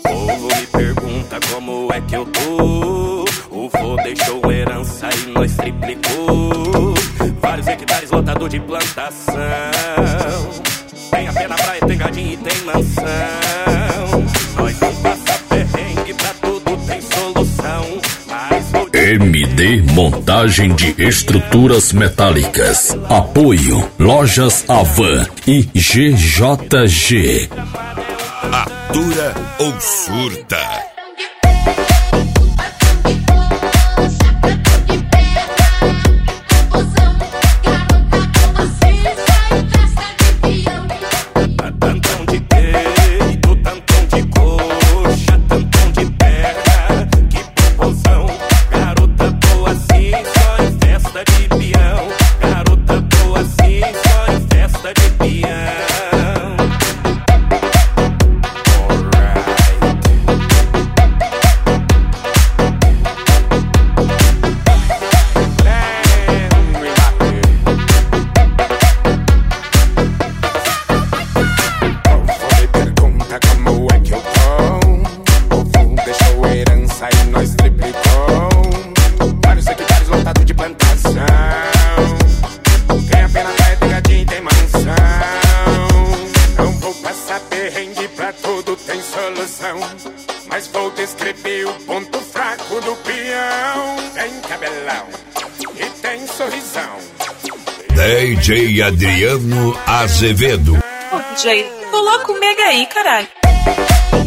povo me pergunta como é que eu tô. O vô deixou herança e nós triplicou. Vários hectares lotado de plantação. Tem a pé na praia, tem gadinho e tem mansão. Nós não passa perrengue, pra tudo tem solução. MD Montagem de Estruturas Metálicas. Apoio Lojas Avan e GJG. Atura ou surta? Mas vou descrever o ponto fraco do peão. Tem cabelão e tem sorrisão. DJ Adriano Azevedo. Ô, DJ, coloca o Mega aí, caralho.